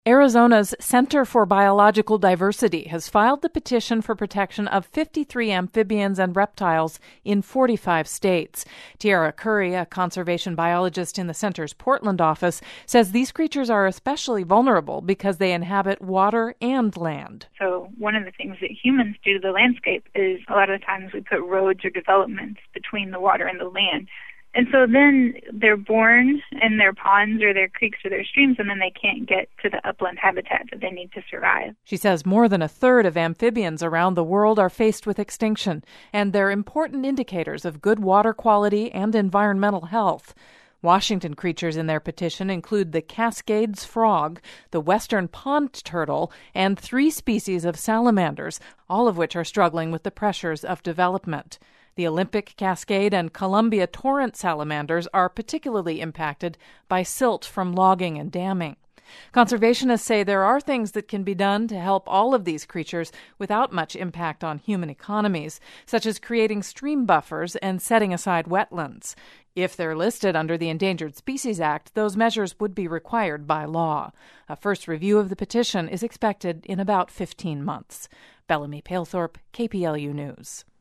Arizona's Center for Biological Diversity has filed the petition for protection of 53 amphibians and reptiles in 45 states. Tiara Curry, a conservation biologist in the center's Portland office, says these creatures are especially vulnerable because they inhabit water and land. So one of the things that humans do to the landscape is a lot of the times we put roads or developments between the water and the land. And so then they're born in their ponds or their creeks or their streams, and then they can't get to the upland habitat that they need to survive. She says more than a third of amphibians around the world are faced with extinction, and they're important indicators of good water quality and environmental health. Washington creatures in their petition include the Cascades frog, the western pond turtle, and 3 species of salamanders, all of which are struggling with the pressures of development. The Olympic Cascade and Columbia torrent salamanders are particularly impacted by silt from logging and damming. Conservationists say there are things that can be done to help all of these creatures without much impact on human economies, such as creating stream buffers and setting aside wetlands. If they're listed under the Endangered Species Act, those measures would be required by law. A first review of the petition is expected in about 15 months. Bellamy Palethorpe, KPLU News.